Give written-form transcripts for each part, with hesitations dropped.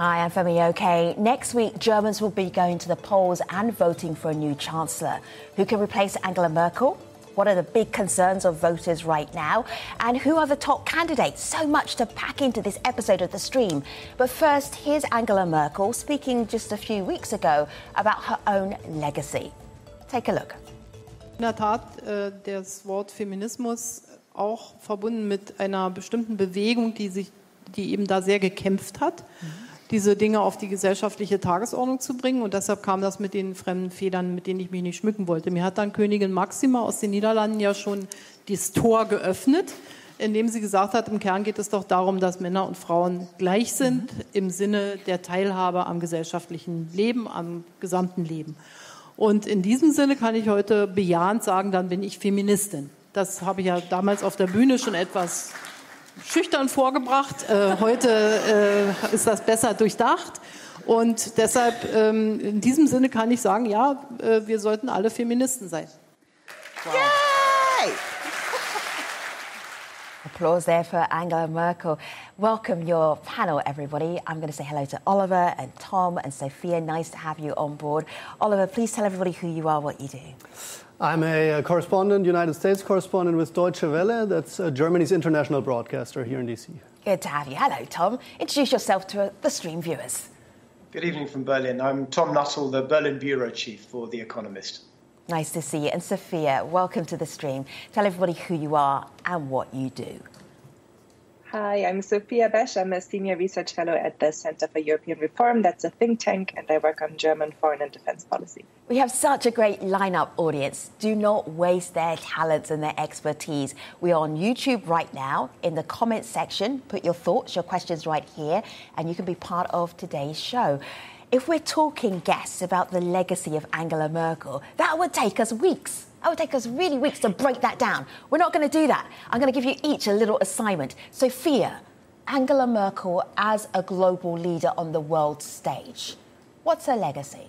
Hi, I'm Femi Oke. Next week, Germans will be going to the polls and voting for a new chancellor. Who can replace Angela Merkel? What are the big concerns of voters right now? And who are the top candidates? So much to pack into this episode of The Stream. But first, here's Angela Merkel speaking just a few weeks ago about her own legacy. Take a look. In der Tat, das Wort Feminismus auch verbunden mit einer bestimmten Bewegung, die eben da sehr gekämpft hat, diese Dinge auf die gesellschaftliche Tagesordnung zu bringen. Und deshalb kam das mit den fremden Federn, mit denen ich mich nicht schmücken wollte. Mir hat dann Königin Maxima aus den Niederlanden ja schon das Tor geöffnet, indem sie gesagt hat, im Kern geht es doch darum, dass Männer und Frauen gleich sind im Sinne der Teilhabe am gesellschaftlichen Leben, am gesamten Leben. Und in diesem Sinne kann ich heute bejahend sagen, dann bin ich Feministin. Das habe ich ja damals auf der Bühne schon etwas schüchtern vorgebracht. Heute ist das besser durchdacht. Und deshalb, in diesem Sinne kann ich sagen, ja, wir sollten alle Feministen sein. Wow. Yay! Applause there for Angela Merkel. Welcome your panel, everybody. I'm going to say hello to Oliver and Tom and Sophia. Nice to have you on board. Oliver, please tell everybody who you are, what you do. I'm a correspondent, United States correspondent with Deutsche Welle. That's Germany's international broadcaster here in DC. Good to have you. Hello, Tom. Introduce yourself to the Stream viewers. Good evening from Berlin. I'm Tom Nuttall, the Berlin bureau chief for The Economist. Nice to see you. And Sophia, welcome to the Stream. Tell everybody who you are and what you do. Hi, I'm Sophia Besch. I'm a senior research fellow at the Center for European Reform. That's a think tank, and I work on German foreign and defense policy. We have such a great lineup, audience. Do not waste their talents and their expertise. We are on YouTube right now. In the comments section, put your thoughts, your questions right here, and you can be part of today's show. If we're talking guests about the legacy of Angela Merkel, that would take us weeks. It would take us really weeks to break that down. We're not going to do that. I'm going to give you each a little assignment. Sophia, Angela Merkel as a global leader on the world stage, what's her legacy?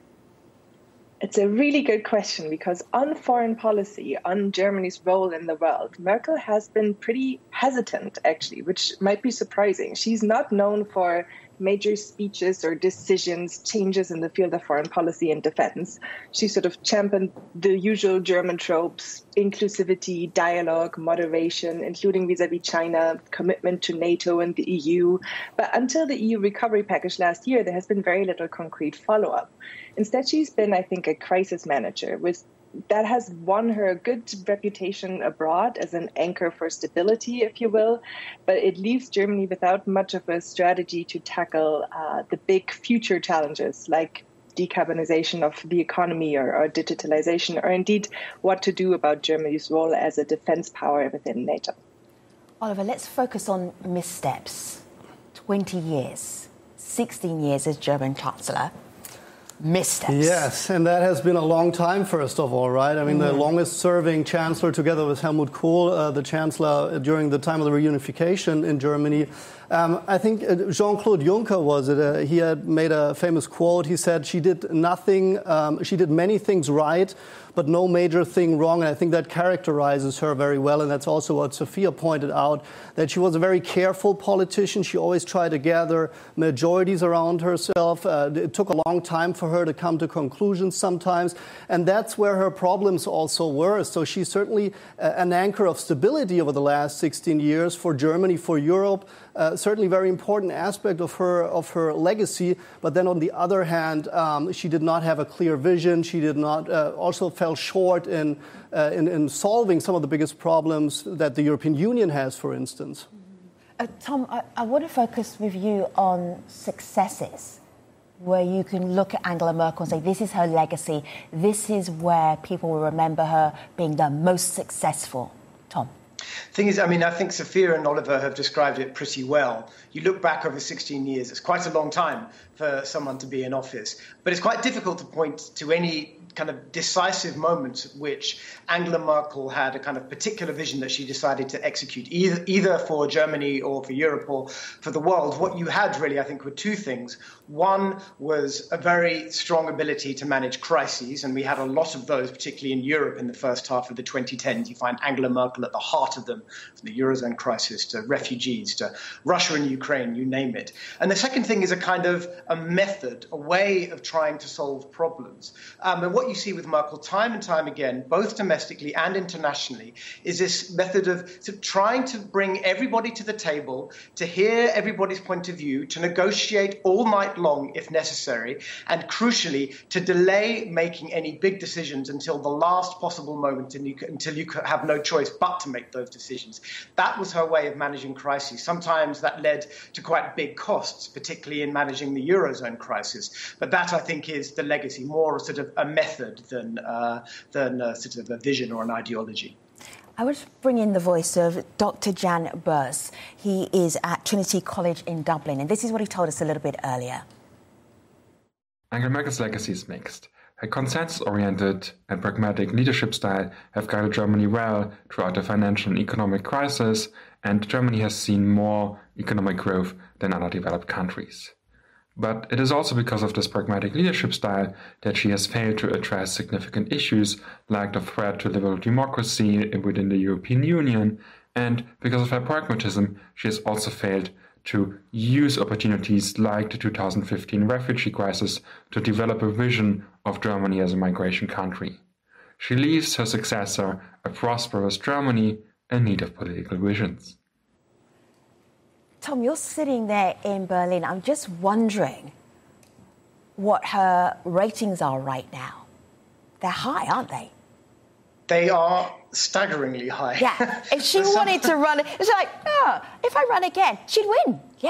It's a really good question because on foreign policy, on Germany's role in the world, Merkel has been pretty hesitant, actually, which might be surprising. She's not known for major speeches or decisions, changes in the field of foreign policy and defense. She sort of championed the usual German tropes, inclusivity, dialogue, moderation, including vis-à-vis China, commitment to NATO and the EU. But until the EU recovery package last year, there has been very little concrete follow-up. Instead, she's been, I think, a crisis manager that has won her a good reputation abroad as an anchor for stability, if you will, but it leaves Germany without much of a strategy to tackle the big future challenges like decarbonization of the economy or digitalization, or indeed what to do about Germany's role as a defense power within NATO. Oliver, let's focus on missteps. 20 years, 16 years as German Chancellor. Missteps. Yes, and that has been a long time, first of all, right? I mean, the longest-serving chancellor, together with Helmut Kohl, the chancellor during the time of the reunification in Germany. I think Jean-Claude Juncker was it. He had made a famous quote. He said, she did nothing, she did many things right, but no major thing wrong. And I think that characterizes her very well. And that's also what Sophia pointed out, that she was a very careful politician. She always tried to gather majorities around herself. It took a long time for her to come to conclusions sometimes. And that's where her problems also were. So she's certainly an anchor of stability over the last 16 years for Germany, for Europe. Certainly very important aspect of her legacy. But then on the other hand, she did not have a clear vision. She did not also fell short in solving some of the biggest problems that the European Union has, for instance. Tom, I want to focus with you on successes, where you can look at Angela Merkel and say, this is her legacy. This is where people will remember her being the most successful. Tom. Thing is, I mean, I think Sophia and Oliver have described it pretty well. You look back over 16 years, it's quite a long time for someone to be in office. But it's quite difficult to point to any kind of decisive moments at which Angela Merkel had a kind of particular vision that she decided to execute, either for Germany or for Europe or for the world, what you had really, I think, were two things. One was a very strong ability to manage crises, and we had a lot of those, particularly in Europe in the first half of the 2010s. You find Angela Merkel at the heart of them, from the Eurozone crisis to refugees to Russia and Ukraine, you name it. And the second thing is a kind of a method, a way of trying to solve problems. And what you see with Merkel time and time again, both domestically and internationally, is this method of trying to bring everybody to the table, to hear everybody's point of view, to negotiate all night long if necessary, and crucially, to delay making any big decisions until the last possible moment until you have no choice but to make those decisions. That was her way of managing crises. Sometimes that led to quite big costs, particularly in managing the Eurozone crisis. But that, I think, is the legacy, more sort of a method than sort of a vision or an ideology. I would bring in the voice of Dr. Jan Beurs. He is at Trinity College in Dublin, and this is what he told us a little bit earlier. Angela Merkel's legacy is mixed. Her consensus-oriented and pragmatic leadership style have guided Germany well throughout the financial and economic crisis, and Germany has seen more economic growth than other developed countries. But it is also because of this pragmatic leadership style that she has failed to address significant issues like the threat to liberal democracy within the European Union, and because of her pragmatism, she has also failed to use opportunities like the 2015 refugee crisis to develop a vision of Germany as a migration country. She leaves her successor a prosperous Germany in need of political visions. Tom, you're sitting there in Berlin. I'm just wondering what her ratings are right now. They're high, aren't they? They are staggeringly high. Yeah. If she wanted to run, it's like, if I run again, she'd win. Yeah?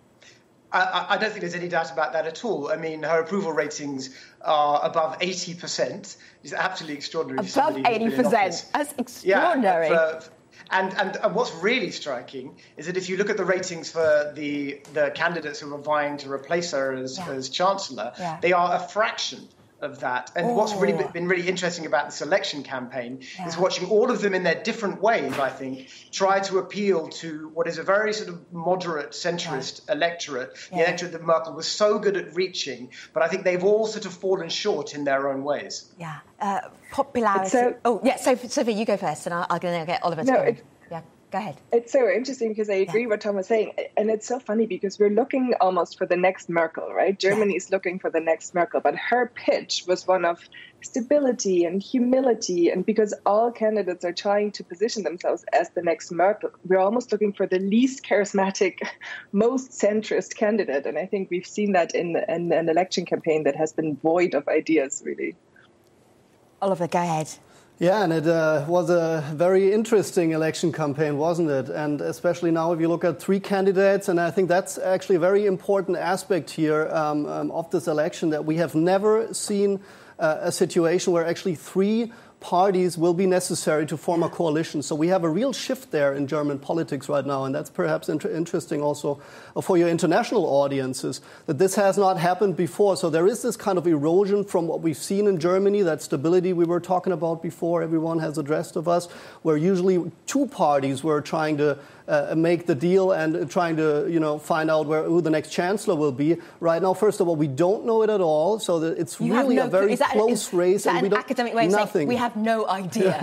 I don't think there's any doubt about that at all. I mean, her approval ratings are above 80%. It's absolutely extraordinary. Above 80%. That's extraordinary. Yeah, and what's really striking is that if you look at the ratings for the candidates who are vying to replace her as Chancellor, they are a fraction of that. And what's really been really interesting about this election campaign is watching all of them in their different ways, I think, try to appeal to what is a very sort of moderate centrist electorate, the electorate that Merkel was so good at reaching. But I think they've all sort of fallen short in their own ways. Yeah. Popularity. Sophie, you go first, and I'm going to get Oliver to go. Go ahead. It's so interesting because I agree what Tom was saying. And it's so funny because we're looking almost for the next Merkel, right? Germany is looking for the next Merkel. But her pitch was one of stability and humility. And because all candidates are trying to position themselves as the next Merkel, we're almost looking for the least charismatic, most centrist candidate. And I think we've seen that in an election campaign that has been void of ideas, really. Oliver, go ahead. Yeah, and it was a very interesting election campaign, wasn't it? And especially now if you look at three candidates, and I think that's actually a very important aspect here of this election, that we have never seen a situation where actually three parties will be necessary to form a coalition. So we have a real shift there in German politics right now, and that's perhaps interesting also for your international audiences, that this has not happened before. So there is this kind of erosion from what we've seen in Germany, that stability we were talking about before, everyone has addressed of us, where usually two parties were trying to make the deal and trying to, find out who the next chancellor will be. Right now, first of all, we don't know it at all, so that it's really a very close race. And we don't academic way of saying we have no idea.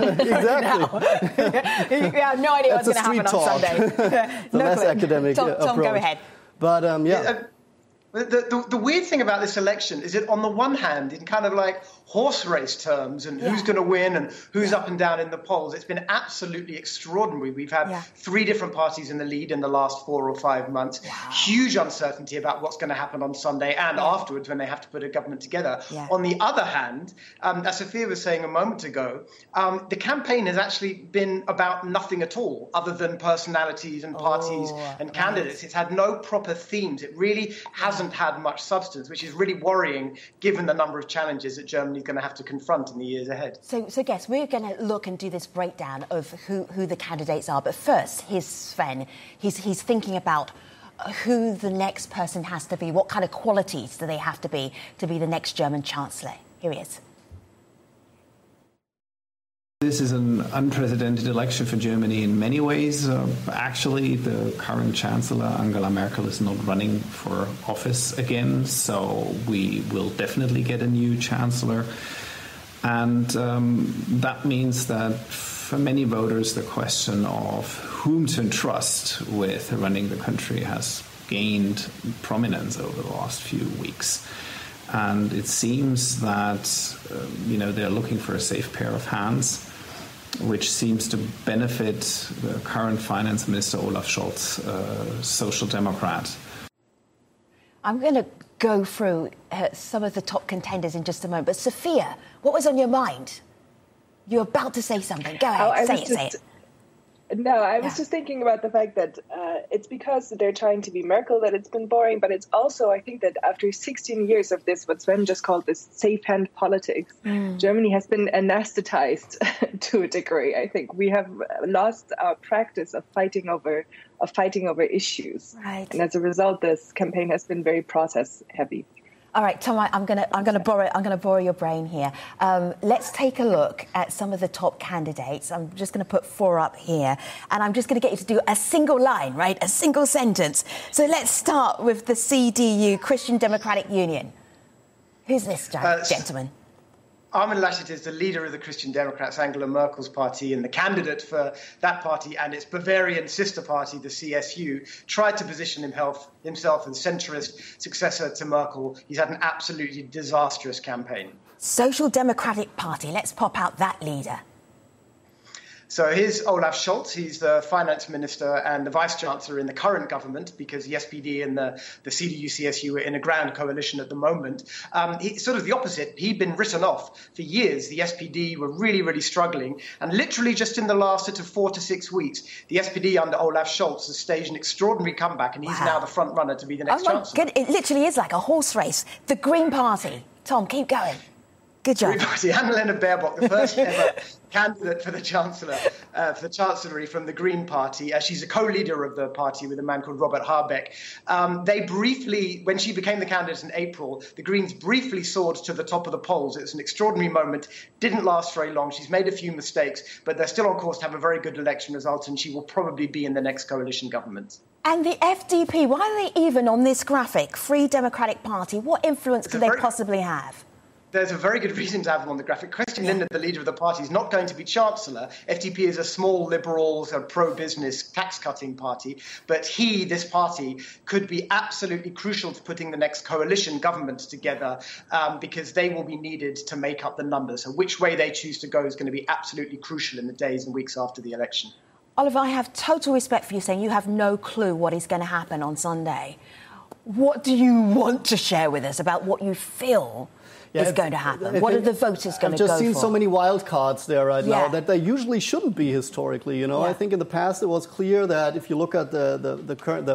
Exactly. We have no idea what's going to happen on Sunday. The less academic Tom, approach. go ahead. But The weird thing about this election is that on the one hand, in kind of like horse race terms and who's going to win and who's up and down in the polls, it's been absolutely extraordinary. We've had three different parties in the lead in the last 4 or 5 months. Wow. Huge uncertainty about what's going to happen on Sunday and afterwards when they have to put a government together. Yeah. On the other hand, as Sophia was saying a moment ago, the campaign has actually been about nothing at all other than personalities and parties and candidates. It's had no proper themes. It really hasn't had much substance, which is really worrying given the number of challenges that Germany's going to have to confront in the years ahead. So guess we're going to look and do this breakdown of who the candidates are. But first, here's Sven. He's thinking about who the next person has to be. What kind of qualities do they have to be the next German chancellor? Here he is. This is an unprecedented election for Germany in many ways. Actually, the current Chancellor, Angela Merkel, is not running for office again, so we will definitely get a new Chancellor. And that means that for many voters, the question of whom to entrust with running the country has gained prominence over the last few weeks. And it seems that, they're looking for a safe pair of hands, which seems to benefit the current Finance Minister Olaf Scholz, Social Democrat. I'm going to go through some of the top contenders in just a moment. But Sophia, what was on your mind? You're about to say something. Go ahead, say it. No, I was just thinking about the fact that it's because they're trying to be Merkel that it's been boring, but it's also, I think that after 16 years of this, what Sven just called this safe hand politics, Germany has been anesthetized to a degree. I think we have lost our practice of fighting over issues. Right. And as a result, this campaign has been very process heavy. All right, Tom, I'm going to borrow your brain here. Let's take a look at some of the top candidates. I'm just going to put 4 up here, and I'm just going to get you to do a single line, right? A single sentence. So let's start with the CDU, Christian Democratic Union. Who's this gentleman? Armin Laschet is the leader of the Christian Democrats, Angela Merkel's party, and the candidate for that party and its Bavarian sister party, the CSU, tried to position himself as centrist successor to Merkel. He's had an absolutely disastrous campaign. Social Democratic Party. Let's pop out that leader. So here's Olaf Scholz. He's the finance minister and the vice chancellor in the current government, because the SPD and the CDU-CSU are in a grand coalition at the moment. He's sort of the opposite. He'd been written off for years. The SPD were really, really struggling. And literally just in the last 4 to 6 weeks, the SPD under Olaf Scholz has staged an extraordinary comeback, and he's now the front runner to be the next chancellor. It literally is like a horse race. The Green Party. Tom, keep going. Good job. Green Party. Annalena Baerbock, the first ever candidate for the chancellery from the Green Party. She's a co-leader of the party with a man called Robert Habeck. They briefly, when she became the candidate in April, the Greens briefly soared to the top of the polls. It was an extraordinary moment. Didn't last very long. She's made a few mistakes, but they're still on course to have a very good election result, and she will probably be in the next coalition government. And the FDP, why are they even on this graphic? Free Democratic Party. What influence could they possibly have? There's a very good reason to have them on the graphic. Christian Lindner, the leader of the party, is not going to be chancellor. FDP is a small liberal, pro-business, tax-cutting party. But this party, could be absolutely crucial to putting the next coalition government together, because they will be needed to make up the numbers. So which way they choose to go is going to be absolutely crucial in the days and weeks after the election. Oliver, I have total respect for you saying you have no clue what is going to happen on Sunday. What do you want to share with us about what you feel is going to happen? What are the voters going to go for? I've just seen so many wild cards there now that they usually shouldn't be historically. I think in the past it was clear that if you look at the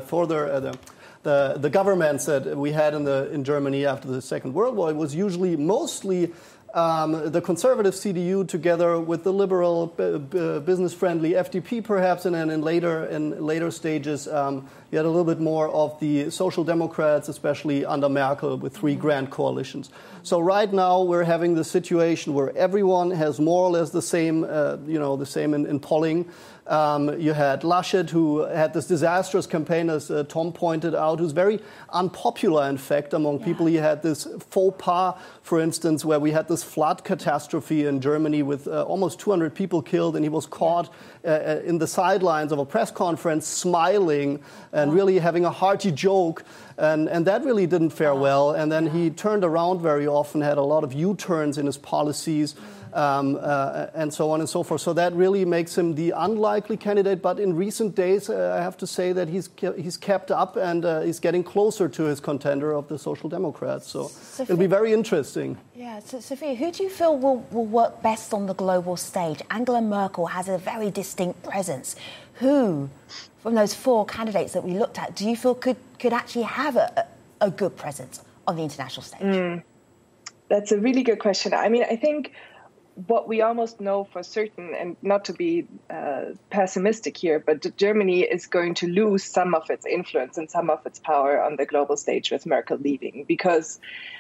governments that we had in Germany after the Second World War, it was usually mostly the conservative CDU together with the liberal, business-friendly FDP, perhaps, and then in later stages, you had a little bit more of the Social Democrats, especially under Merkel, with 3 grand coalitions. So right now we're having the situation where everyone has more or less the same, the same in polling. You had Laschet, who had this disastrous campaign, as Tom pointed out, who's very unpopular, in fact, among people. He had this faux pas, for instance, where we had this flood catastrophe in Germany with almost 200 people killed, and he was caught in the sidelines of a press conference smiling and really having a hearty joke. And that really didn't fare well. And then he turned around very often, had a lot of U-turns in his policies, and so on and so forth. So that really makes him the unlikely candidate. But in recent days, I have to say that he's kept up and he's getting closer to his contender of the Social Democrats. So it'll be very interesting. Yeah, so Sophia, who do you feel will work best on the global stage? Angela Merkel has a very distinct presence. Who, from those 4 candidates that we looked at, do you feel could actually have a good presence on the international stage? That's a really good question. I mean, I think what we almost know for certain, and not to be pessimistic here, but Germany is going to lose some of its influence and some of its power on the global stage with Merkel leaving, because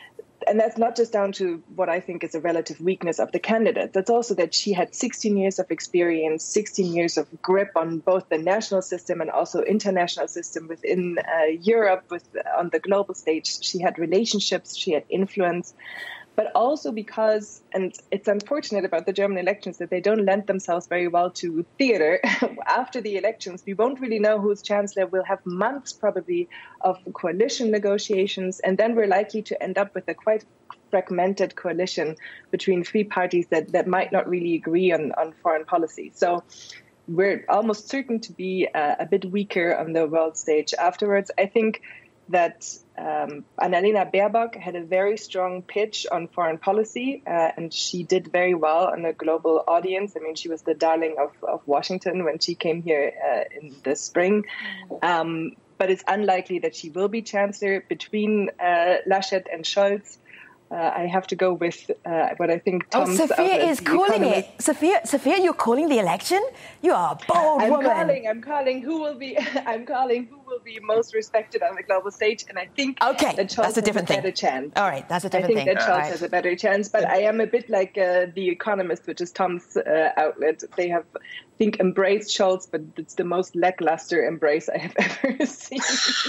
and that's not just down to what I think is a relative weakness of the candidate. That's also that she had 16 years of experience, 16 years of grip on both the national system and also international system within Europe, on the global stage. She had relationships, she had influence, but also because, and it's unfortunate about the German elections that they don't lend themselves very well to theater. After the elections, we won't really know who's chancellor. We'll have months probably of coalition negotiations, and then we're likely to end up with a quite fragmented coalition between three parties that might not really agree on foreign policy. So we're almost certain to be a bit weaker on the world stage afterwards. I think that Annalena Baerbock had a very strong pitch on foreign policy, and she did very well on a global audience. I mean, she was the darling of Washington when she came here in the spring. But it's unlikely that she will be chancellor. Between Laschet and Scholz, I have to go with what I think Tom's Sophia is calling it. Sophia, you're calling the election? You are a bold woman. I'm calling who will be most respected on the global stage, and I think that Scholz that's a different has a better chance. All right, that's a different thing. I think that Scholz has a better chance, but I am a bit like The Economist, which is Tom's outlet. They have, I think, embraced Scholz, but it's the most lackluster embrace I have ever seen.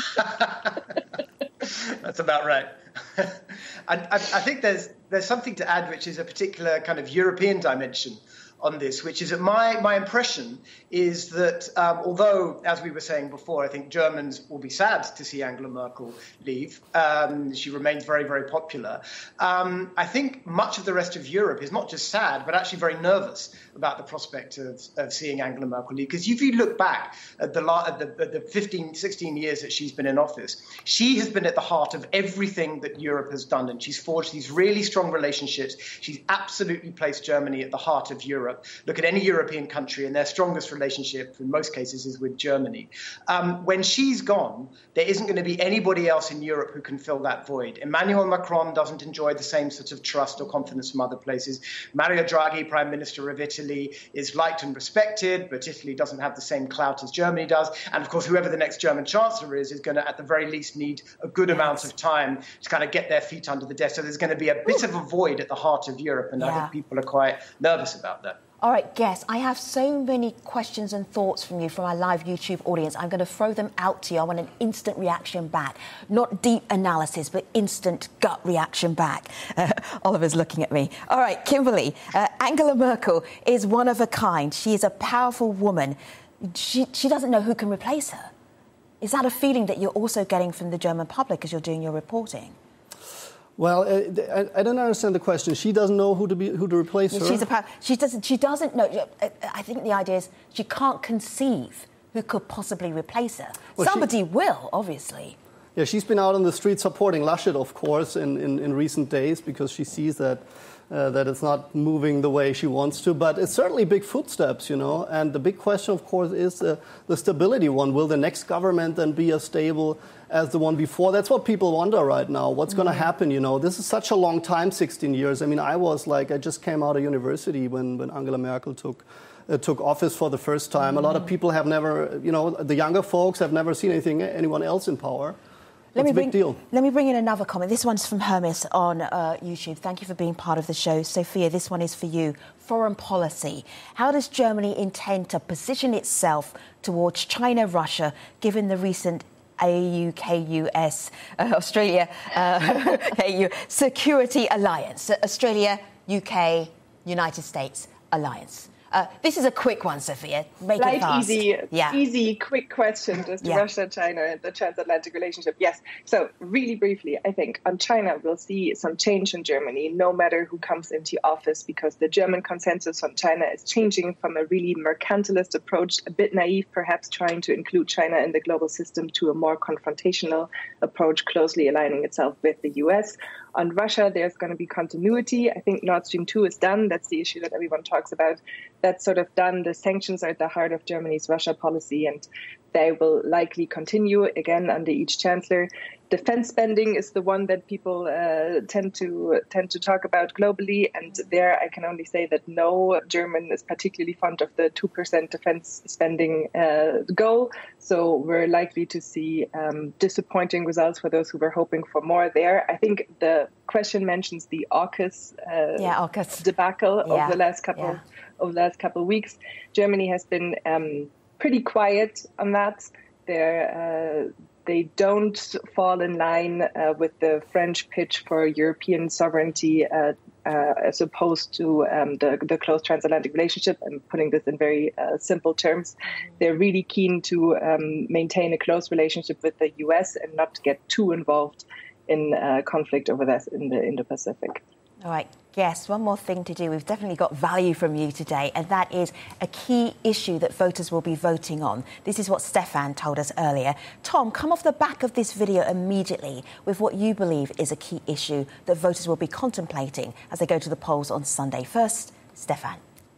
That's about right. I think there's something to add, which is a particular kind of European dimension on this, which is that my impression is that although, as we were saying before, I think Germans will be sad to see Angela Merkel leave. She remains very, very popular. I think much of the rest of Europe is not just sad, but actually very nervous about the prospect of seeing Angela Merkel leave. Because if you look back at the 15, 16 years that she's been in office, she has been at the heart of everything that Europe has done. And she's forged these really strong relationships. She's absolutely placed Germany at the heart of Europe. Look at any European country, and their strongest relationship in most cases is with Germany. When she's gone, there isn't going to be anybody else in Europe who can fill that void. Emmanuel Macron doesn't enjoy the same sort of trust or confidence from other places. Mario Draghi, Prime Minister of Italy, is liked and respected, but Italy doesn't have the same clout as Germany does. And of course, whoever the next German Chancellor is going to, at the very least, need a good amount of time to kind of get their feet under the desk. So there's going to be a bit of a void at the heart of Europe, and I think people are quite nervous about that. All right, Guess, I have so many questions and thoughts from you, from our live YouTube audience. I'm going to throw them out to you. I want an instant reaction back. Not deep analysis, but instant gut reaction back. Oliver's looking at me. All right, Kimberly, Angela Merkel is one of a kind. She is a powerful woman. She doesn't know who can replace her. Is that a feeling that you're also getting from the German public as you're doing your reporting? Well, I don't understand the question. She doesn't know who to replace her. She doesn't know. I think the idea is she can't conceive who could possibly replace her. Well, somebody will, obviously. Yeah, she's been out on the street supporting Laschet, of course, in recent days, because she sees that it's not moving the way she wants to. But it's certainly big footsteps, you know. And the big question, of course, is the stability one. Will the next government then be as stable as the one before? That's what people wonder right now. What's going to happen, you know? This is such a long time, 16 years. I mean, I just came out of university when Angela Merkel took office for the first time. A lot of people have never, you know, the younger folks have never seen anyone else in power. It's a big deal. Let me bring in another comment. This one's from Hermes on YouTube. Thank you for being part of the show. Sophia, this one is for you. Foreign policy. How does Germany intend to position itself towards China, Russia, given the recent AU-KUS, Australia, KU, Security Alliance, Australia, UK, United States Alliance? This is a quick one, Sophia. Make it fast. Easy, quick question. Just Russia, China, and the transatlantic relationship. Yes. So really briefly, I think on China, we'll see some change in Germany, no matter who comes into office, because the German consensus on China is changing from a really mercantilist approach, a bit naive, perhaps trying to include China in the global system, to a more confrontational approach, closely aligning itself with the US. On Russia, there's going to be continuity. I think Nord Stream 2 is done. That's the issue that everyone talks about. That's sort of done. The sanctions are at the heart of Germany's Russia policy, and they will likely continue again under each chancellor. Defense spending is the one that people tend to talk about globally, and there I can only say that no German is particularly fond of the 2% defense spending goal. So we're likely to see disappointing results for those who were hoping for more there. I think the question mentions the AUKUS debacle over the last couple of weeks. Germany has been pretty quiet on that. They don't fall in line with the French pitch for European sovereignty as opposed to the close transatlantic relationship. I'm putting this in very simple terms. They're really keen to maintain a close relationship with the US and not get too involved in conflict over that in the Indo-Pacific. All right, Guess one more thing to do. We've definitely got value from you today, and that is a key issue that voters will be voting on. This is what Stefan told us earlier. Tom, come off the back of this video immediately with what you believe is a key issue that voters will be contemplating as they go to the polls on Sunday. First, Stefan.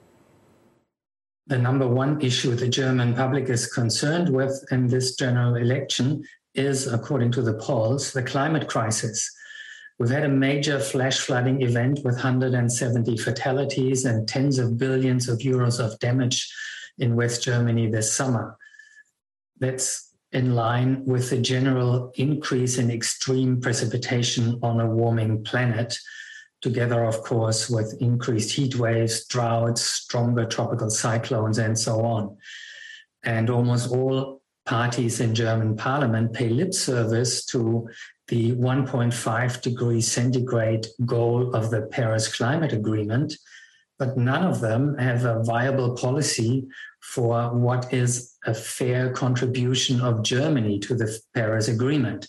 The number one issue the German public is concerned with in this general election is, according to the polls, the climate crisis. We've had a major flash flooding event with 170 fatalities and tens of billions of euros of damage in West Germany this summer. That's in line with the general increase in extreme precipitation on a warming planet, together, of course, with increased heat waves, droughts, stronger tropical cyclones, and so on. And almost all parties in German parliament pay lip service to the 1.5 degrees centigrade goal of the Paris Climate Agreement, but none of them have a viable policy for what is a fair contribution of Germany to the Paris Agreement.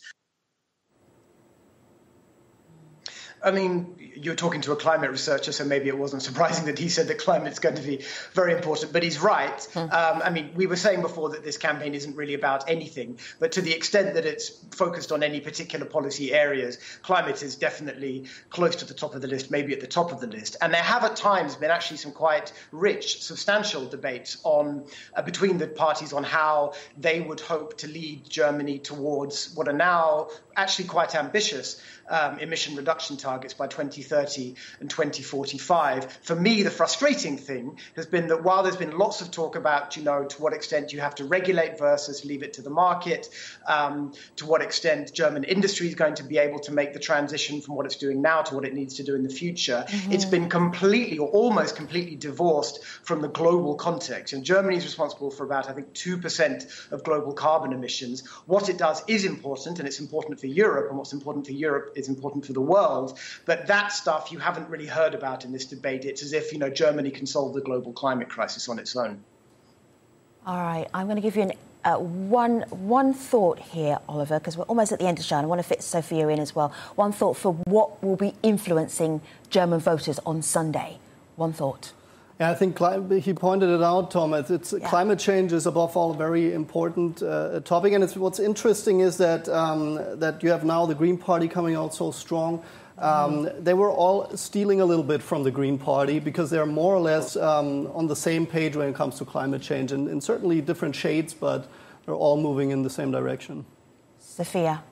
I mean, you're talking to a climate researcher, so maybe it wasn't surprising that he said that climate's going to be very important, but he's right. I mean, we were saying before that this campaign isn't really about anything, but to the extent that it's focused on any particular policy areas, climate is definitely close to the top of the list, maybe at the top of the list. And there have at times been actually some quite rich, substantial debates on between the parties on how they would hope to lead Germany towards what are now actually quite ambitious emission reduction targets by 2030 and 2045. For me, the frustrating thing has been that while there's been lots of talk about, to what extent you have to regulate versus leave it to the market, to what extent German industry is going to be able to make the transition from what it's doing now to what it needs to do in the future, it's been completely or almost completely divorced from the global context. And Germany is responsible for about, I think, 2% of global carbon emissions. What it does is important, and it's important for Europe, and what's important for Europe is important for the world. But that stuff you haven't really heard about in this debate. It's as if, Germany can solve the global climate crisis on its own. All right, I'm going to give you one thought here, Oliver, because we're almost at the end of the show, and I want to fit Sophia in as well. One thought for what will be influencing German voters on Sunday. One thought. Yeah, I think he pointed it out, Tom. Climate change is above all a very important topic, and what's interesting is that that you have now the Green Party coming out so strong. They were all stealing a little bit from the Green Party because they're more or less on the same page when it comes to climate change, and certainly different shades, but they're all moving in the same direction. Sophia.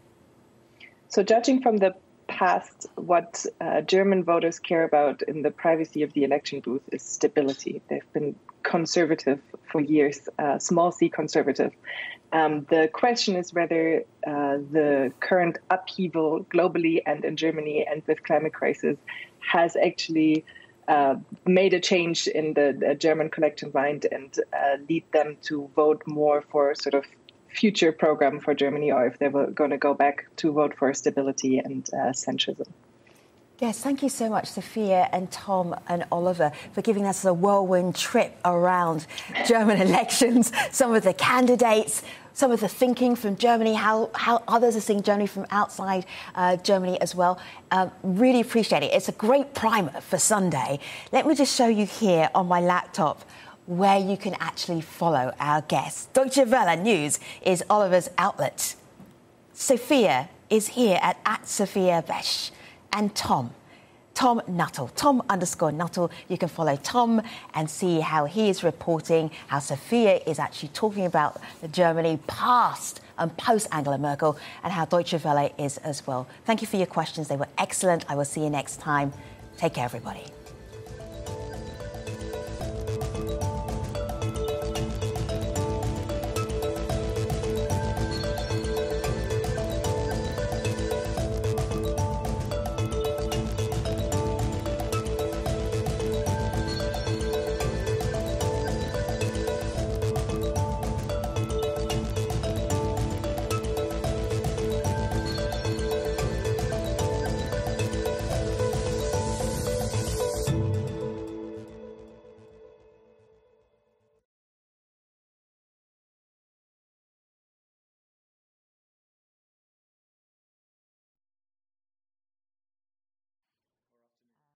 So judging from the past, what German voters care about in the privacy of the election booth is stability. They've been conservative for years, small c conservative. The question is whether the current upheaval globally and in Germany and with climate crisis has actually made a change in the German collective mind and lead them to vote more for sort of future program for Germany, or if they were going to go back to vote for stability and centrism. Yes, thank you so much, Sophia and Tom and Oliver, for giving us a whirlwind trip around German elections, some of the candidates, some of the thinking from Germany, how others are seeing Germany from outside Germany as well. Really appreciate it. It's a great primer for Sunday. Let me just show you here on my laptop where you can actually follow our guests. Deutsche Welle News is Oliver's outlet. Sophia is here at Sophia Besch. And Tom, Tom Nuttall, Tom_Nuttall. You can follow Tom and see how he is reporting, how Sophia is actually talking about Germany past and post Angela Merkel, and how Deutsche Welle is as well. Thank you for your questions. They were excellent. I will see you next time. Take care, everybody.